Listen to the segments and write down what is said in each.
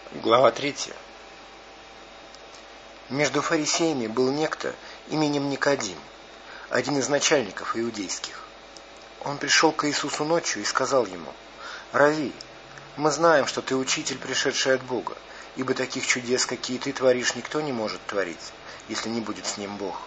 Глава 3. Между фарисеями был некто именем Никодим, один из начальников иудейских. Он пришел к Иисусу ночью и сказал ему: «Рави, мы знаем, что ты учитель, пришедший от Бога, ибо таких чудес, какие ты творишь, никто не может творить, если не будет с ним Бог».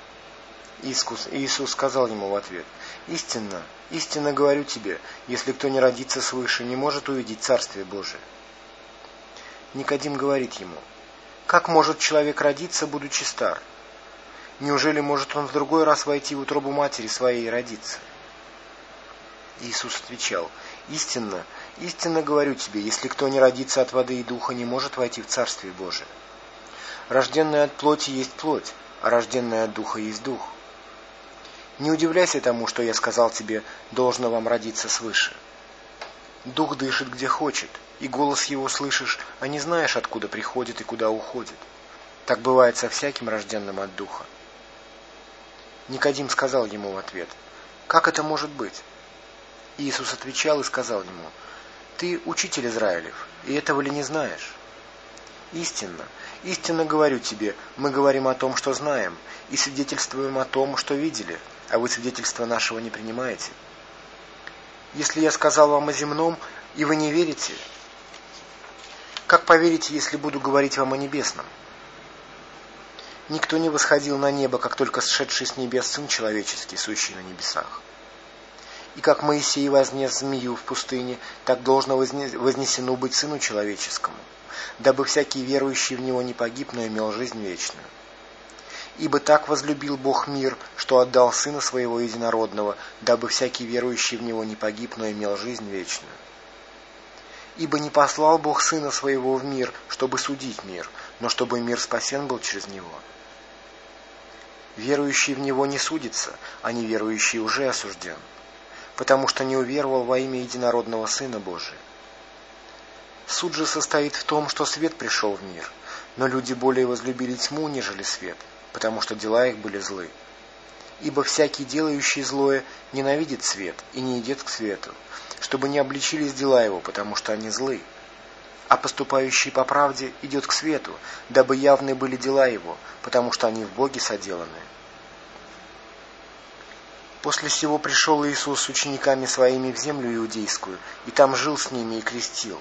Иисус сказал ему в ответ: «Истинно, истинно говорю тебе, если кто не родится свыше, не может увидеть Царствие Божие». Никодим говорит ему: «Как может человек родиться, будучи стар? Неужели может он в другой раз войти в утробу матери своей и родиться?» Иисус отвечал: «Истинно, истинно говорю тебе, если кто не родится от воды и духа, не может войти в Царствие Божие. Рожденное от плоти есть плоть, а рожденное от духа есть дух. Не удивляйся тому, что я сказал тебе: должно вам родиться свыше. Дух дышит, где хочет, и голос его слышишь, а не знаешь, откуда приходит и куда уходит. Так бывает со всяким рожденным от духа». Никодим сказал ему в ответ: «Как это может быть?» Иисус отвечал и сказал ему: «Ты учитель Израилев, и этого ли не знаешь? Истинно, истинно говорю тебе, мы говорим о том, что знаем, и свидетельствуем о том, что видели, а вы свидетельства нашего не принимаете. Если я сказал вам о земном, и вы не верите, как поверите, если буду говорить вам о небесном? Никто не восходил на небо, как только сшедший с небес Сын Человеческий, сущий на небесах. И как Моисей вознес змею в пустыне, так должно вознесено быть Сыну Человеческому, дабы всякий верующий в Него не погиб, но имел жизнь вечную. Ибо так возлюбил Бог мир, что отдал Сына Своего Единородного, дабы всякий верующий в Него не погиб, но имел жизнь вечную. Ибо не послал Бог Сына Своего в мир, чтобы судить мир, но чтобы мир спасен был через Него. Верующий в Него не судится, а неверующий уже осужден, потому что не уверовал во имя Единородного Сына Божия. Суд же состоит в том, что свет пришел в мир, но люди более возлюбили тьму, нежели свет, потому что дела их были злы. Ибо всякий, делающий злое, ненавидит свет и не идет к свету, чтобы не обличились дела его, потому что они злы. А поступающий по правде идет к свету, дабы явны были дела его, потому что они в Боге соделаны». После сего пришел Иисус с учениками своими в землю иудейскую, и там жил с ними и крестил.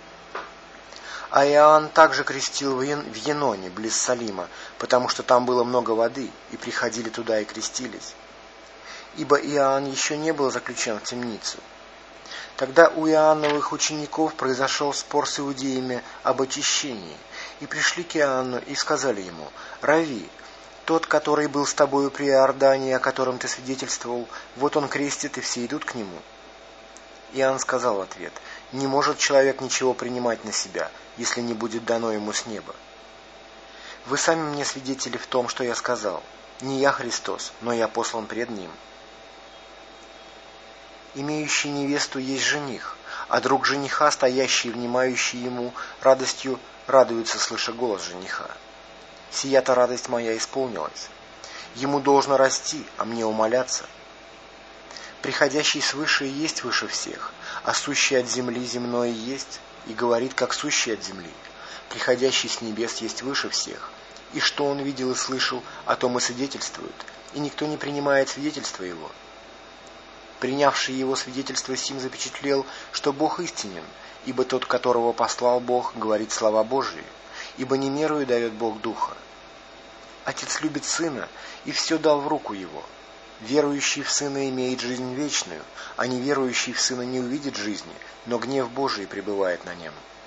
А Иоанн также крестил в Еноне, близ Салима, потому что там было много воды, и приходили туда и крестились. Ибо Иоанн еще не был заключен в темницу. Тогда у Иоанновых учеников произошел спор с иудеями об очищении, и пришли к Иоанну и сказали ему: «Рави, тот, который был с тобою при Иордане, о котором ты свидетельствовал, вот он крестит, и все идут к нему». Иоанн сказал в ответ: «Не может человек ничего принимать на себя, если не будет дано ему с неба. Вы сами мне свидетели в том, что я сказал. Не я Христос, но я послан пред Ним. Имеющий невесту есть жених, а друг жениха, стоящий и внимающий ему, радостью радуется, слыша голос жениха. Сия-то радость моя исполнилась. Ему должно расти, а мне умоляться. Приходящий свыше и есть выше всех, а сущий от земли земное есть, и говорит, как сущий от земли. Приходящий с небес есть выше всех, и что он видел и слышал, о том и свидетельствует, и никто не принимает свидетельства его. Принявший его свидетельство сим запечатлел, что Бог истинен, ибо тот, которого послал Бог, говорит слова Божии, ибо не мерою дает Бог духа. Отец любит Сына и все дал в руку Его. Верующий в Сына имеет жизнь вечную, а неверующий в Сына не увидит жизни, но гнев Божий пребывает на нем».